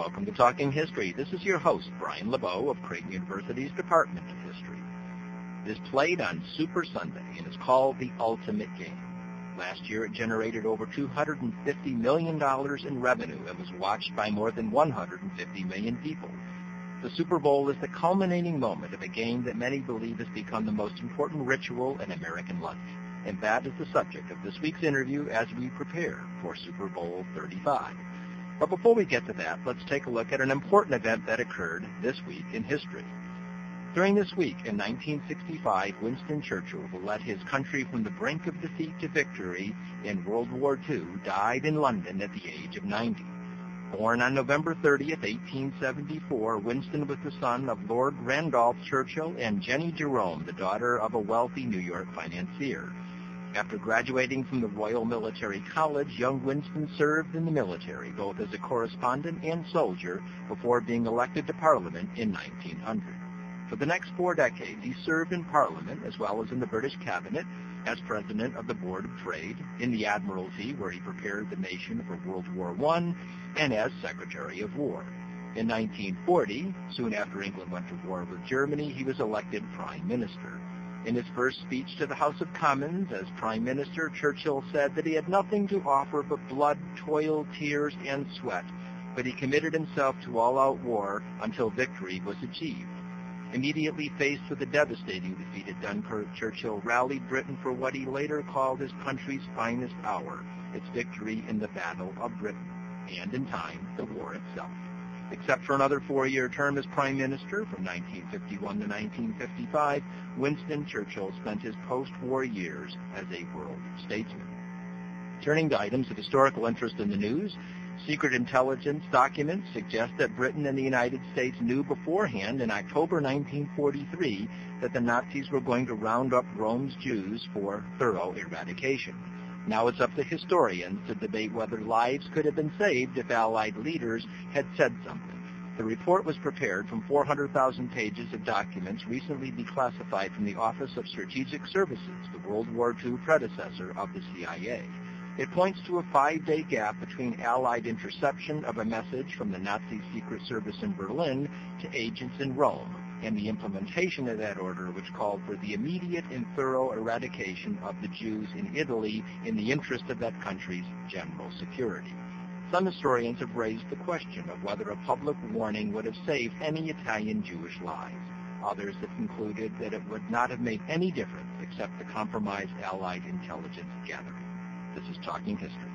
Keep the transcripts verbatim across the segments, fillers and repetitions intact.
welcome to Talking History. This is your host, Brian LeBeau of Creighton University's Department of History. It is played on Super Sunday and is called The Ultimate Game. Last year, it generated over two hundred fifty million dollars in revenue and was watched by more than one hundred fifty million people. The Super Bowl is the culminating moment of a game that many believe has become the most important ritual in American life. And that is the subject of this week's interview as we prepare for Super Bowl thirty-five. But before we get to that, let's take a look at an important event that occurred this week in history. During this week in nineteen sixty-five, Winston Churchill, who led his country from the brink of defeat to victory in World War Two, died in London at the age of ninety. Born on November thirtieth, eighteen seventy-four, Winston was the son of Lord Randolph Churchill and Jenny Jerome, the daughter of a wealthy New York financier. After graduating from the Royal Military College, young Winston served in the military, both as a correspondent and soldier, before being elected to Parliament in nineteen hundred. For the next four decades, he served in Parliament as well as in the British Cabinet, as President of the Board of Trade, in the Admiralty, where he prepared the nation for World War One, and as Secretary of War. In nineteen forty, soon after England went to war with Germany, he was elected Prime Minister. In his first speech to the House of Commons as Prime Minister, Churchill said that he had nothing to offer but blood, toil, tears, and sweat, but he committed himself to all-out war until victory was achieved. Immediately faced with a devastating defeat at Dunkirk, Churchill rallied Britain for what he later called his country's finest hour, its victory in the Battle of Britain, and in time, the war itself. Except for another four-year term as Prime Minister from nineteen fifty-one to nineteen fifty-five, Winston Churchill spent his post-war years as a world statesman. Turning to items of historical interest in the news, secret intelligence documents suggest that Britain and the United States knew beforehand in October nineteen forty-three that the Nazis were going to round up Rome's Jews for thorough eradication. Now it's up to historians to debate whether lives could have been saved if Allied leaders had said something. The report was prepared from four hundred thousand pages of documents recently declassified from the Office of Strategic Services, the World War Two predecessor of the C I A. It points to a five-day gap between Allied interception of a message from the Nazi Secret Service in Berlin to agents in Rome, and the implementation of that order, which called for the immediate and thorough eradication of the Jews in Italy in the interest of that country's general security. Some historians have raised the question of whether a public warning would have saved any Italian Jewish lives. Others have concluded that it would not have made any difference except to compromise Allied intelligence gathering. This is Talking History.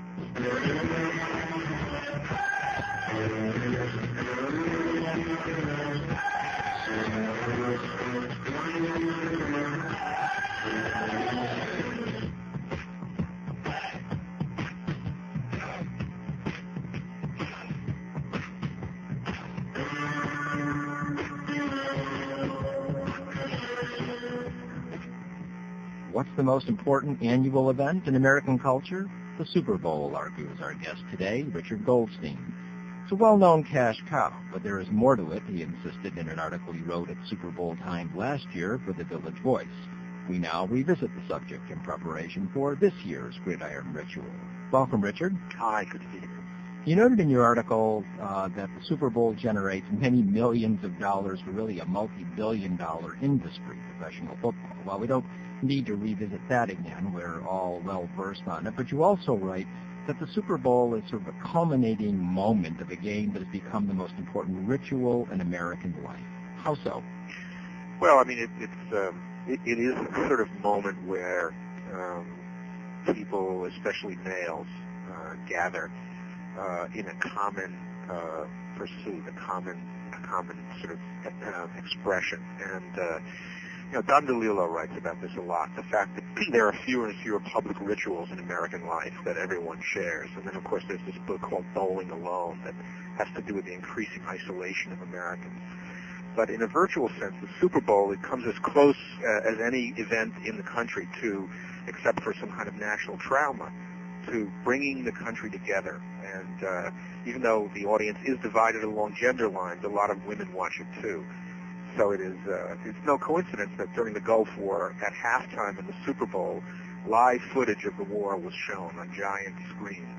What's the most important annual event in American culture? The Super Bowl, argues our guest today, Richard Goldstein. It's a well-known cash cow, but there is more to it, he insisted in an article he wrote at Super Bowl time last year for the Village Voice. We now revisit the subject in preparation for this year's Gridiron Ritual. Welcome, Richard. Hi, good to be here. You noted in your article uh, that the Super Bowl generates many millions of dollars for really a multi-billion dollar industry, professional football. While we don't need to revisit that again, we're all well-versed on it, but you also write that the Super Bowl is sort of a culminating moment of a game that has become the most important ritual in American life. How so? Well, I mean, it, it's um, it, it is a sort of moment where um, people, especially males, uh, gather uh, in a common uh, pursuit, a common, a common sort of uh, expression, and. Uh, You know, Don DeLillo writes about this a lot, the fact that there are fewer and fewer public rituals in American life that everyone shares. And then, of course, there's this book called Bowling Alone that has to do with the increasing isolation of Americans. But in a virtual sense, the Super Bowl, it comes as close uh, as any event in the country to, except for some kind of national trauma, to bringing the country together. And uh, even though the audience is divided along gender lines, a lot of women watch it too. So it is, uh, it's no coincidence that during the Gulf War, at halftime in the Super Bowl, live footage of the war was shown on giant screens.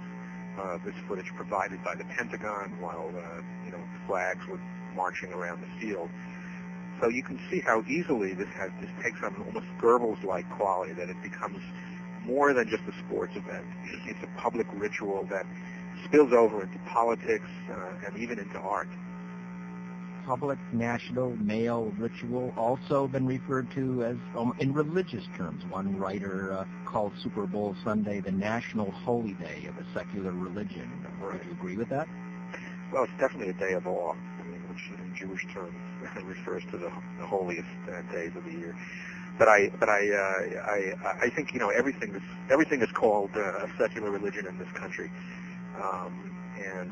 uh, this footage provided by the Pentagon while, uh, you know, flags were marching around the field. So you can see how easily this has this takes on almost Goebbels-like quality, that it becomes more than just a sports event. It's a public ritual that spills over into politics uh, and even into art. Public, national, male ritual, also been referred to as, um, in religious terms. One writer uh, called Super Bowl Sunday the national holy day of a secular religion. Would you agree with that? Well, it's definitely a day of awe, I mean, which in Jewish terms refers to the, the holiest uh, days of the year. But I, but I, uh, I, I think you know everything is everything is called uh, a secular religion in this country, um, and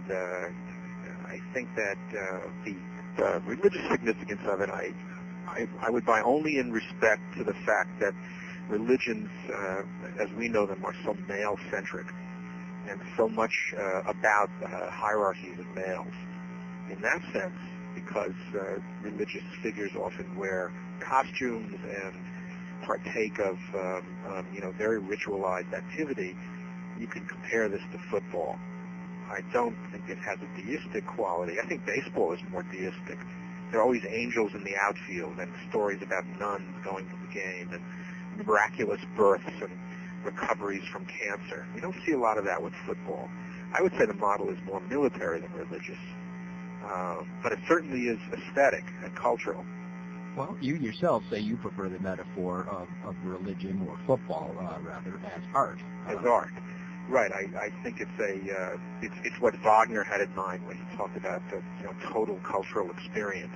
uh, I think that uh, the uh, religious significance of it, I, I, I would buy only in respect to the fact that religions, uh, as we know them, are so male-centric and so much uh, about uh, hierarchies of males. In that sense, because uh, religious figures often wear costumes and partake of, um, um, you know, very ritualized activity, you can compare this to football. I don't think it has a deistic quality. I think baseball is more deistic. There are always angels in the outfield and stories about nuns going to the game and miraculous births and recoveries from cancer. You don't see a lot of that with football. I would say the model is more military than religious. Uh, but it certainly is aesthetic and cultural. Well, you yourself say you prefer the metaphor of, of religion or football, uh, rather, as art. As uh, art. Right. I, I think it's a uh, it's, it's what Wagner had in mind when he talked about the you know, total cultural experience.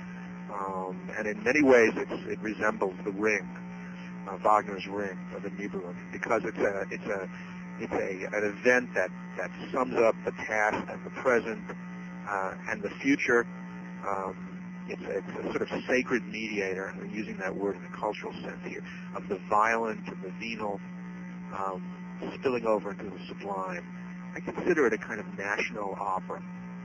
Um, and in many ways, it's, it resembles the Ring, uh, Wagner's Ring, or the Nibelung, because it's a it's a it's a an event that, that sums up the past and the present uh, and the future. Um, it's, a, it's a sort of sacred mediator, and we're using that word in a cultural sense here, of the violent and the venal. Um, spilling over into the sublime. I consider it a kind of national opera,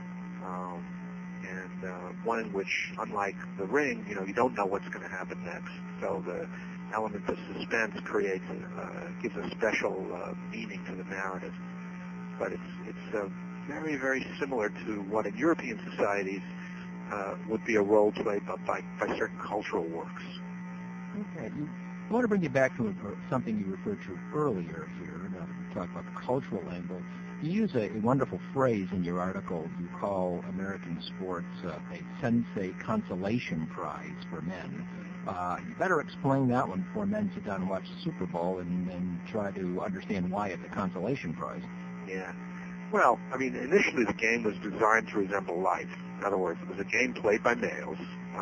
um, and uh, one in which, unlike The Ring, you know, you don't know what's going to happen next. So the element of suspense creates, uh, gives a special uh, meaning to the narrative. But it's it's uh, very very similar to what in European societies uh, would be a role played by, by by certain cultural works. Okay. I want to bring you back to something you referred to earlier here. Uh, we talked about the cultural angle. You use a, a wonderful phrase in your article. You call American sports uh, a Sensei consolation prize for men. Uh, you better explain that one before men sit down and watch the Super Bowl and, and try to understand why it's a consolation prize. Yeah. Well, I mean, initially the game was designed to resemble life. In other words, it was a game played by males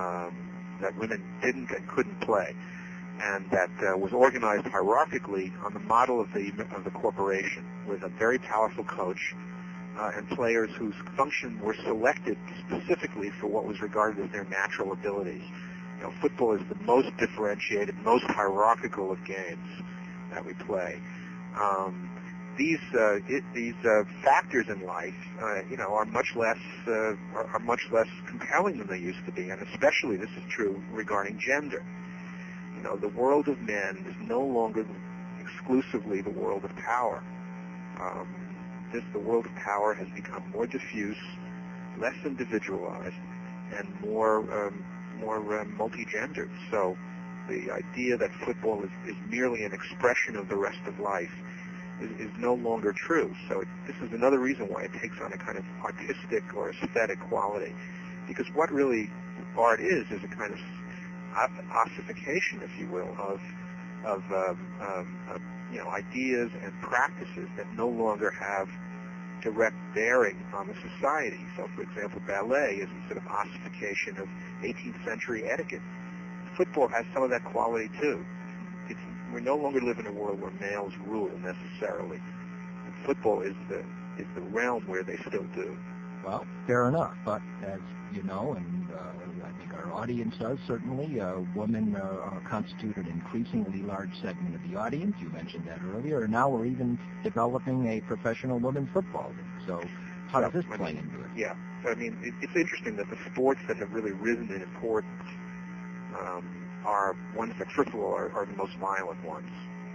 um, that women didn't and couldn't play, and that uh, was organized hierarchically on the model of the of the corporation, with a very powerful coach uh, and players whose function were selected specifically for what was regarded as their natural abilities. You know, football is the most differentiated, most hierarchical of games that we play. Um, these uh, it, these uh, factors in life, uh, you know, are much less uh, are, are much less compelling than they used to be, and especially this is true regarding gender. You know, the world of men is no longer exclusively the world of power. Um, this, the world of power has become more diffuse, less individualized, and more um, more uh, multi-gendered. So the idea that football is, is merely an expression of the rest of life is, is no longer true. So it, this is another reason why it takes on a kind of artistic or aesthetic quality. Because what really art is, is a kind of ossification, if you will, of of, um, um, of you know ideas and practices that no longer have direct bearing on the society. So, for example, ballet is a sort of ossification of eighteenth century etiquette. Football has some of that quality too. It's, we no longer live in a world where males rule necessarily, and football is the is the realm where they still do. Well, fair enough, but as you know, and uh, I think our audience does certainly, uh, women uh, constitute an increasingly large segment of the audience. You mentioned that earlier, and now we're even developing a professional women's football league. So how does this play into it? Yeah, I mean, it, it's interesting that the sports that have really risen in importance um, are ones that, first of all, are, are the most violent ones.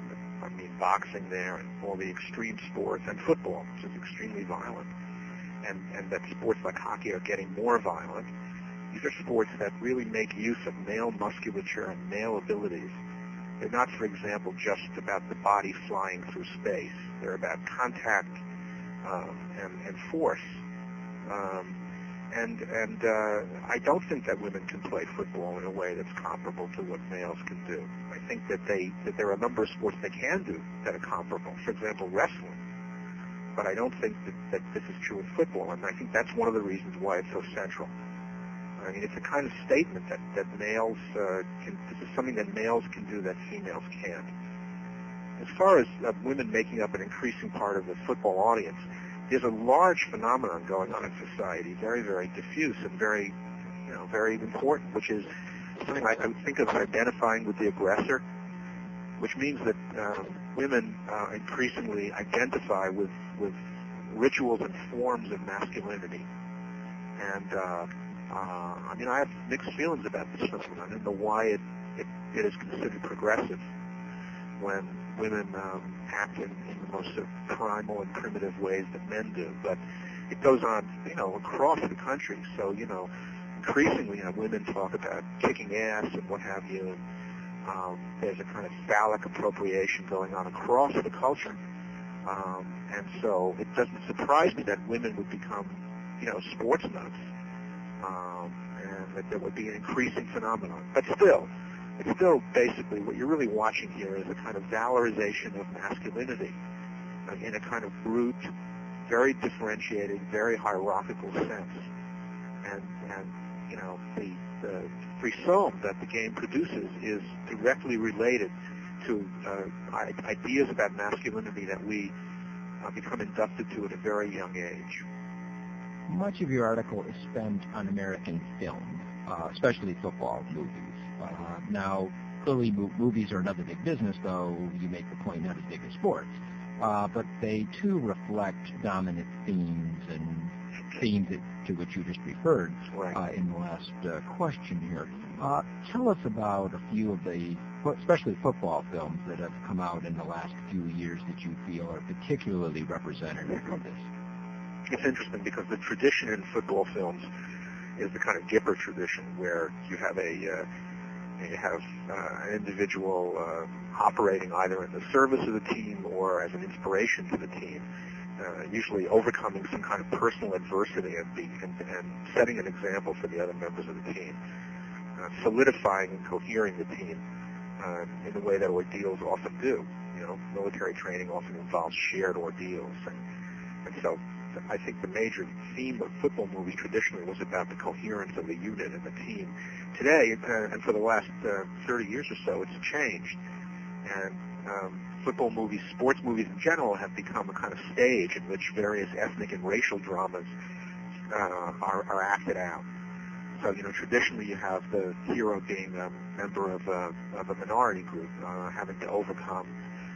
I mean boxing there and all the extreme sports, and football, which is extremely violent, and, and that sports like hockey are getting more violent. These are sports that really make use of male musculature and male abilities. They're not, for example, just about the body flying through space. They're about contact um, and, and force. Um, and and uh, I don't think that women can play football in a way that's comparable to what males can do. I think that they that there are a number of sports they can do that are comparable. For example, wrestling. But I don't think that, that this is true in football, and I think that's one of the reasons why it's so central. I mean, it's a kind of statement that, that males uh, can, this is something that males can do that females can't. As far as uh, women making up an increasing part of the football audience, there's a large phenomenon going on in society, very, very diffuse and very, you know, very important, which is something I, I would think of as identifying with the aggressor, which means that um, women uh, increasingly identify with, with rituals and forms of masculinity. And, uh, uh, I mean, I have mixed feelings about this phenomenon. I don't know why it, it, it is considered progressive when women um, act in, in the most sort of primal and primitive ways that men do. But it goes on, you know, across the country. So, you know, increasingly, you know, women talk about kicking ass and what have you. And, um, there's a kind of phallic appropriation going on across the culture. Um, and so it doesn't surprise me that women would become, you know, sports nuts. Um, and that there would be an increasing phenomenon. But still, it's still basically what you're really watching here is a kind of valorization of masculinity uh, in a kind of brute, very differentiated, very hierarchical sense. And, and you know, the, the frisson that the game produces is directly related to uh, ideas about masculinity that we uh, become inducted to at a very young age. Much of your article is spent on American film, uh, especially football movies. Uh, now, clearly mo- movies are another big business, though you make the point not as big as sports. Uh, but they, too, reflect dominant themes and themes that, to which you just referred uh, in the last uh, question here. Uh, tell us about a few of the, especially football films that have come out in the last few years that you feel are particularly representative of this. It's interesting because the tradition in football films is the kind of Gipper tradition where you have a uh, you have uh, an individual uh, operating either in the service of the team or as an inspiration to the team, uh, usually overcoming some kind of personal adversity and, be, and, and setting an example for the other members of the team, uh, solidifying and cohering the team uh, in the way that ordeals often do. You know, military training often involves shared ordeals, and, and so I think the major theme of football movies traditionally was about the coherence of the unit and the team. Today, uh, and for the last uh, thirty years or so, it's changed. And um, football movies, sports movies in general, have become a kind of stage in which various ethnic and racial dramas uh, are, are acted out. So, you know, traditionally you have the hero being a member of a, of a minority group, uh, having to overcome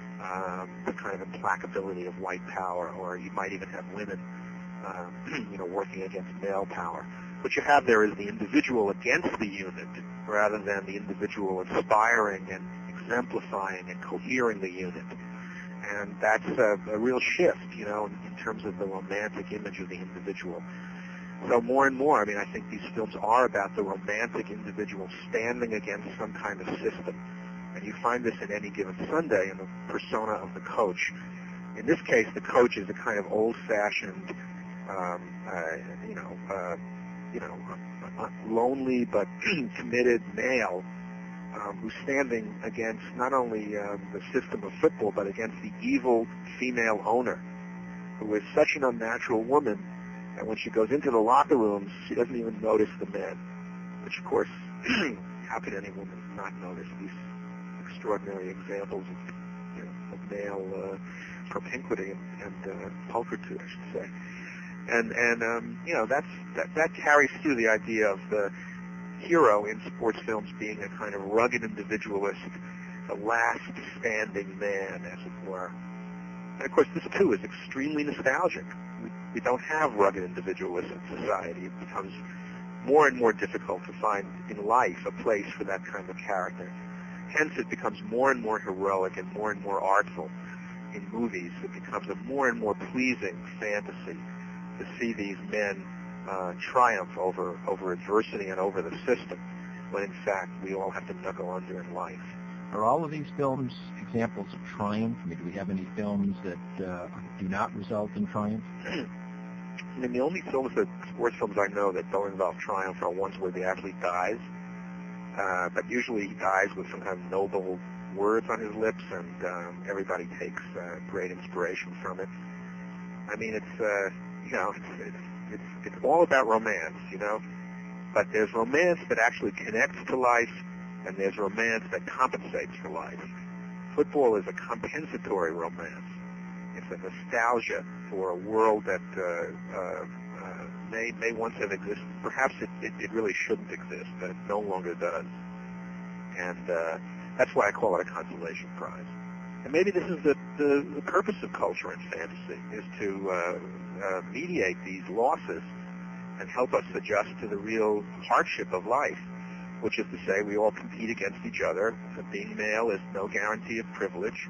Um, the kind of implacability of white power, or you might even have women, um, you know, working against male power. What you have there is the individual against the unit, rather than the individual inspiring and exemplifying and cohering the unit. And that's a, a real shift, you know, in, in terms of the romantic image of the individual. So more and more, I mean, I think these films are about the romantic individual standing against some kind of system. And you find this in Any Given Sunday in the persona of the coach. In this case, the coach is a kind of old-fashioned, um, uh, you know, uh, you know, uh, lonely but committed male um, who's standing against not only uh, the system of football, but against the evil female owner, who is such an unnatural woman that when she goes into the locker rooms, she doesn't even notice the men. Which, of course, how could any woman not notice these extraordinary examples of, you know, of male uh, propinquity and, and uh, pulchritude, I should say. And, and um, you know, that's, that, that carries through the idea of the hero in sports films being a kind of rugged individualist, the last standing man, as it were. And, of course, this, too, is extremely nostalgic. We, we don't have rugged individualists in society. It becomes more and more difficult to find in life a place for that kind of character. hence it becomes more and more heroic and more and more artful in movies. It becomes a more and more pleasing fantasy to see these men uh, triumph over, over adversity and over the system, when in fact we all have to knuckle under in life. Are all of these films examples of triumph? I mean, do we have any films that uh, do not result in triumph? I mean, the only films that, sports films I know that don't involve triumph are ones where the athlete dies, uh, but usually he dies with some kind of noble words on his lips, and um, everybody takes uh, great inspiration from it. I mean, it's, uh, you know, it's, it's, it's, it's all about romance, you know, but there's romance that actually connects to life, and there's romance that compensates for life. Football is a compensatory romance. It's a nostalgia for a world that uh, uh, uh, may may once have existed. Perhaps it, it, it really shouldn't exist, but it no longer does. And uh, that's why I call it a consolation prize. And maybe this is the, the, the purpose of culture and fantasy, is to uh, uh, mediate these losses and help us adjust to the real hardship of life, which is to say we all compete against each other. Being male is no guarantee of privilege.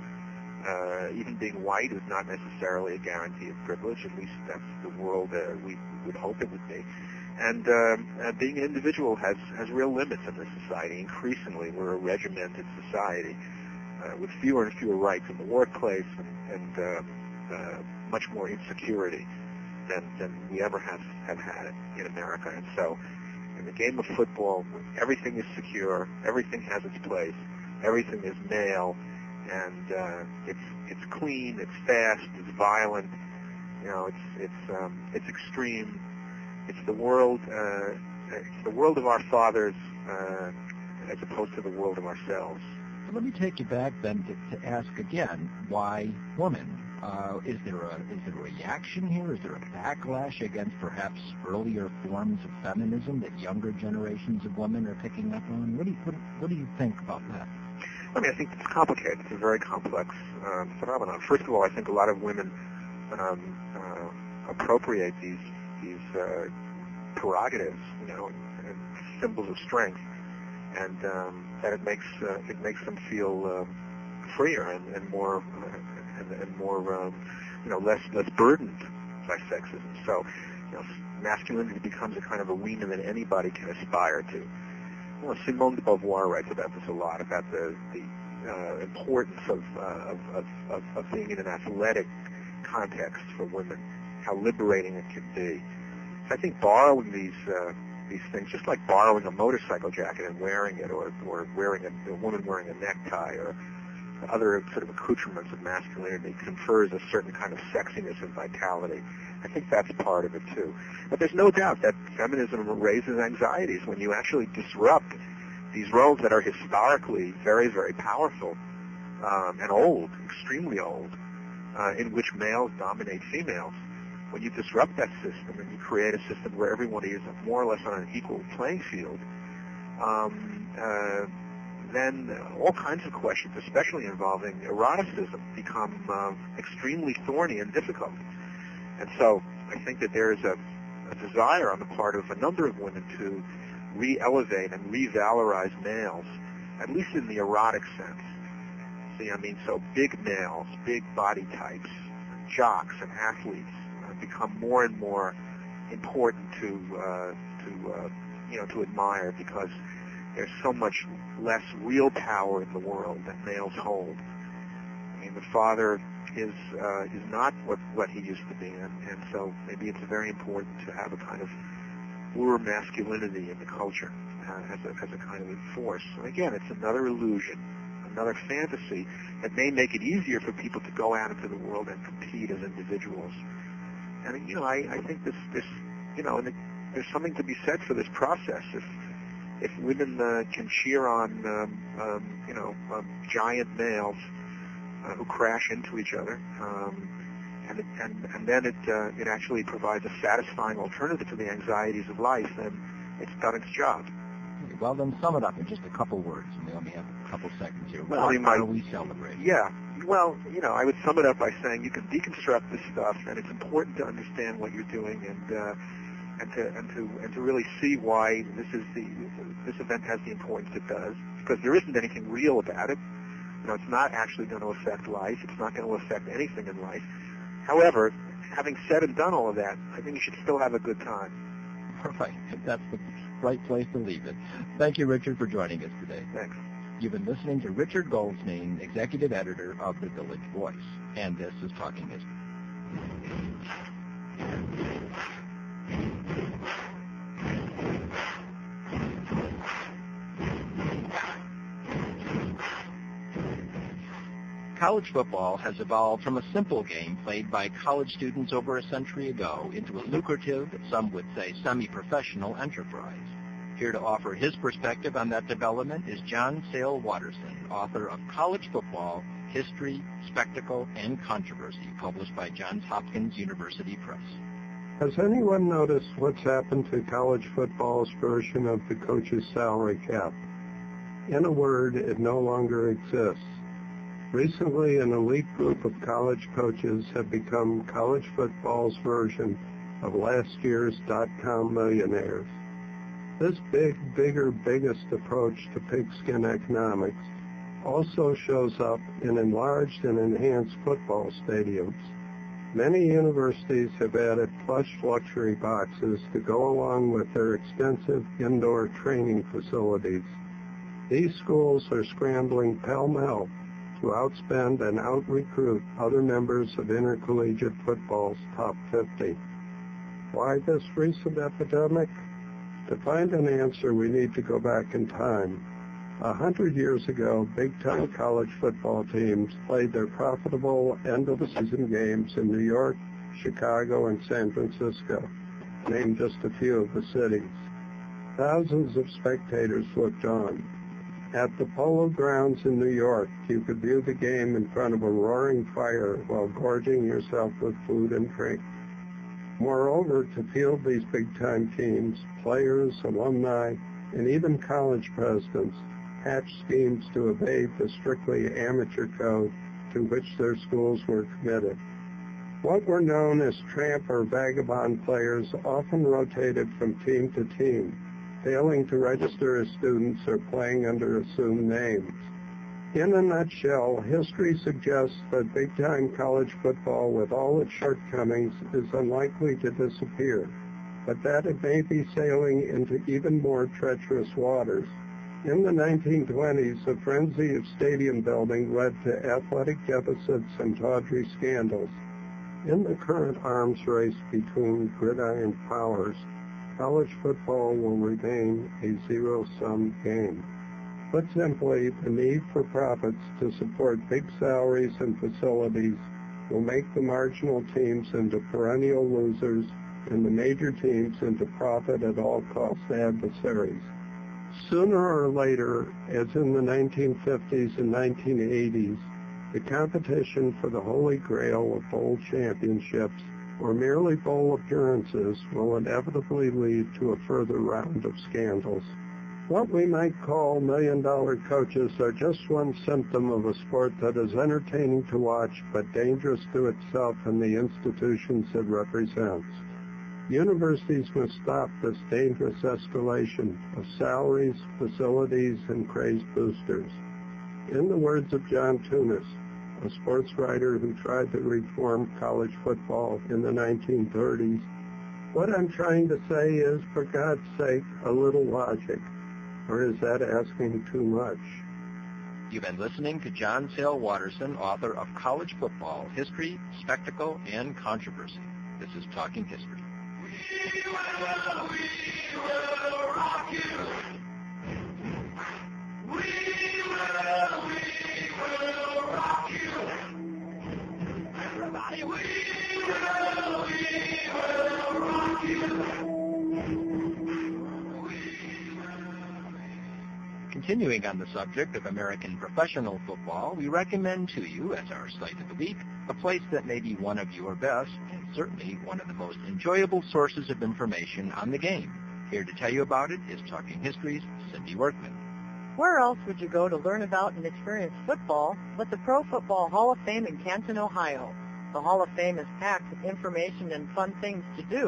Uh, even being white is not necessarily a guarantee of privilege. At least that's the world uh, we would hope it would be. And uh, uh, being an individual has, has real limits in this society. Increasingly, we're a regimented society uh, with fewer and fewer rights in the workplace and, and uh, uh, much more insecurity than, than we ever have, have had in America. And so in the game of football, everything is secure, everything has its place, everything is male, and uh, it's it's clean, it's fast, it's violent. You know, it's it's um, it's extreme. It's the world. Uh, it's the world of our fathers, uh, as opposed to the world of ourselves. So let me take you back then to, to ask again, why woman? Uh, is there a is there a reaction here? Is there a backlash against perhaps earlier forms of feminism that younger generations of women are picking up on? What do you what, what do you think about that? I mean, I think it's complicated. It's a very complex um, phenomenon. First of all, I think a lot of women um, uh, appropriate these these uh, prerogatives, you know, and, and symbols of strength, and um, that it makes uh, it makes them feel um, freer and, and more uh, and, and more um, you know less less burdened by sexism. So, you know, masculinity becomes a kind of arena that anybody can aspire to. Well, Simone de Beauvoir writes about this a lot, about the, the uh, importance of, uh, of, of, of, of being in an athletic context for women, how liberating it can be. So I think borrowing these uh, these things, just like borrowing a motorcycle jacket and wearing it, or, or wearing a, a woman wearing a necktie, or other sort of accoutrements of masculinity, confers a certain kind of sexiness and vitality. I think that's part of it too. But there's no doubt that feminism raises anxieties when you actually disrupt these roles that are historically very, very powerful um, and old, extremely old, uh, in which males dominate females. When you disrupt that system and you create a system where everybody is more or less on an equal playing field, um, uh, then all kinds of questions, especially involving eroticism, become uh, extremely thorny and difficult. And so I think that there is a, a desire on the part of a number of women to re-elevate and re-valorize males, at least in the erotic sense. See, I mean, so big males, big body types, jocks and athletes uh, become more and more important to, uh, to uh, you know, to admire, because there's so much less real power in the world that males hold. I mean, the father is uh, is not what, what he used to be, and, and so maybe it's very important to have a kind of pure masculinity in the culture uh, as, a, as a kind of force. And again, it's another illusion, another fantasy that may make it easier for people to go out into the world and compete as individuals. And, you know, I, I think this, this, you know, and it, there's something to be said for this process. If if women uh, can cheer on, um, um, you know, um, giant males uh, who crash into each other, um, and, it, and and then it uh, it actually provides a satisfying alternative to the anxieties of life, then it's done its job. Well, then sum it up in just a couple words, and we only have a couple seconds here. Well, what I mean, my, are we celebrating? Yeah. Well, you know, I would sum it up by saying you can deconstruct this stuff, and it's important to understand what you're doing, and uh, and to and to and to really see why this is the this event has the importance it does, because there isn't anything real about it. You know, it's not actually going to affect life. It's not going to affect anything in life. However, having said and done all of that, I think you should still have a good time. Right. That's the right place to leave it. Thank you, Richard, for joining us today. Thanks. You've been listening to Richard Goldsmith, Executive Editor of The Village Voice, and this is Talking History. College football has evolved from a simple game played by college students over a century ago into a lucrative, some would say semi-professional enterprise. Here to offer his perspective on that development is John Sale Watterson, author of College Football, History, Spectacle, and Controversy, published by Johns Hopkins University Press. Has anyone noticed what's happened to college football's version of the coach's salary cap? In a word, it no longer exists. Recently, an elite group of college coaches have become college football's version of last year's dot-com millionaires. This big, bigger, biggest approach to pigskin economics also shows up in enlarged and enhanced football stadiums. Many universities have added plush luxury boxes to go along with their extensive indoor training facilities. These schools are scrambling pell-mell to outspend and out-recruit other members of intercollegiate football's top fifty. Why this recent epidemic? To find an answer, we need to go back in time. A hundred years ago, big-time college football teams played their profitable end-of-the-season games in New York, Chicago, and San Francisco, named just a few of the cities. Thousands of spectators looked on. At the Polo Grounds in New York, you could view the game in front of a roaring fire while gorging yourself with food and drink. Moreover, to field these big-time teams, players, alumni, and even college presidents hatched schemes to evade the strictly amateur code to which their schools were committed. What were known as tramp or vagabond players often rotated from team to team, failing to register as students or playing under assumed names. In a nutshell, history suggests that big-time college football, with all its shortcomings, is unlikely to disappear, but that it may be sailing into even more treacherous waters. In the nineteen twenties, a frenzy of stadium building led to athletic deficits and tawdry scandals. In the current arms race between gridiron powers, college football will remain a zero-sum game. Put simply, the need for profits to support big salaries and facilities will make the marginal teams into perennial losers and the major teams into profit-at-all-cost adversaries. Sooner or later, as in the nineteen fifties and nineteen eighties, the competition for the holy grail of bowl championships or merely bowl appearances will inevitably lead to a further round of scandals. What we might call million-dollar coaches are just one symptom of a sport that is entertaining to watch but dangerous to itself and the institutions it represents. Universities must stop this dangerous escalation of salaries, facilities, and crazed boosters. In the words of John Tunis, a sports writer who tried to reform college football in the nineteen thirties, what I'm trying to say is, for God's sake, a little logic. Or is that asking too much? You've been listening to John Sale Watterson, author of College Football, History, Spectacle, and Controversy. This is Talking History. We will, we will rock you. We will, we will rock you. Everybody, we will, we will rock you. Continuing on the subject of American professional football, we recommend to you, as our site of the week, a place that may be one of your best, and certainly one of the most enjoyable sources of information on the game. Here to tell you about it is Talking History's Cindy Workman. Where else would you go to learn about and experience football but the Pro Football Hall of Fame in Canton, Ohio? The Hall of Fame is packed with information and fun things to do,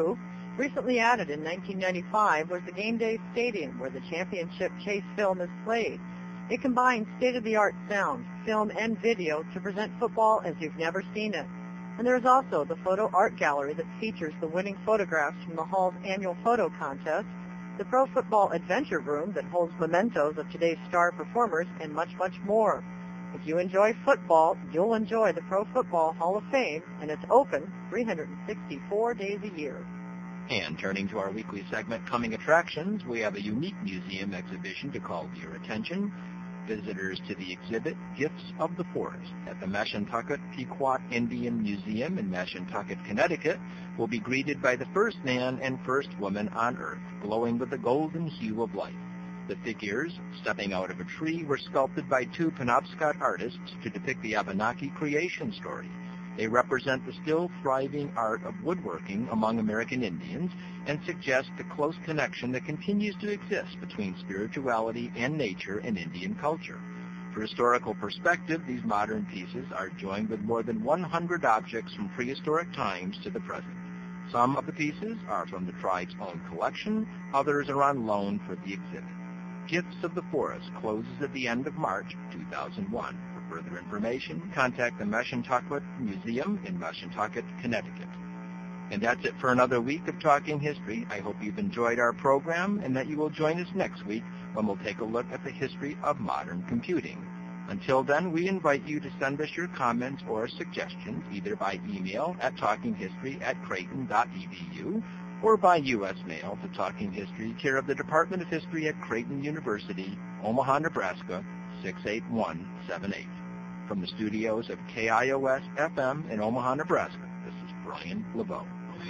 Recently added in nineteen ninety-five was the Game Day Stadium, where the championship chase film is played. It combines state-of-the-art sound, film, and video to present football as you've never seen it. And there is also the photo art gallery that features the winning photographs from the Hall's annual photo contest, the Pro Football Adventure Room that holds mementos of today's star performers, and much, much more. If you enjoy football, you'll enjoy the Pro Football Hall of Fame, and it's open three hundred sixty-four days a year. And turning to our weekly segment, Coming Attractions, we have a unique museum exhibition to call to your attention. Visitors to the exhibit, Gifts of the Forest, at the Mashantucket Pequot Indian Museum in Mashantucket, Connecticut, will be greeted by the first man and first woman on Earth, glowing with the golden hue of life. The figures, stepping out of a tree, were sculpted by two Penobscot artists to depict the Abenaki creation story. They represent the still thriving art of woodworking among American Indians and suggest the close connection that continues to exist between spirituality and nature and Indian culture. For historical perspective, these modern pieces are joined with more than one hundred objects from prehistoric times to the present. Some of the pieces are from the tribe's own collection, others are on loan for the exhibit. Gifts of the Forest closes at the end of March two thousand one. For further information, contact the Mashantucket Museum in Mashantucket, Connecticut. And that's it for another week of Talking History. I hope you've enjoyed our program and that you will join us next week when we'll take a look at the history of modern computing. Until then, we invite you to send us your comments or suggestions either by email at talkinghistory at creighton dot e d u or by U S mail to Talking History, care of the Department of History at Creighton University, Omaha, Nebraska, six eight one seven eight. From the studios of K I O S F M in Omaha, Nebraska, this is Brian LeBeau.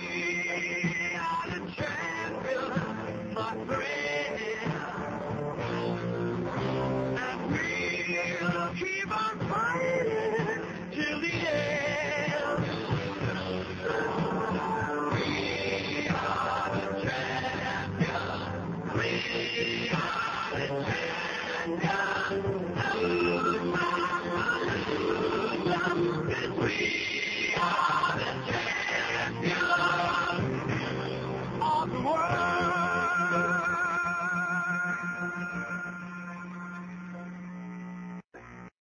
We are the champions, my friend, and we'll keep on fighting till the end. We are the champions, we are the champions, we are the champions.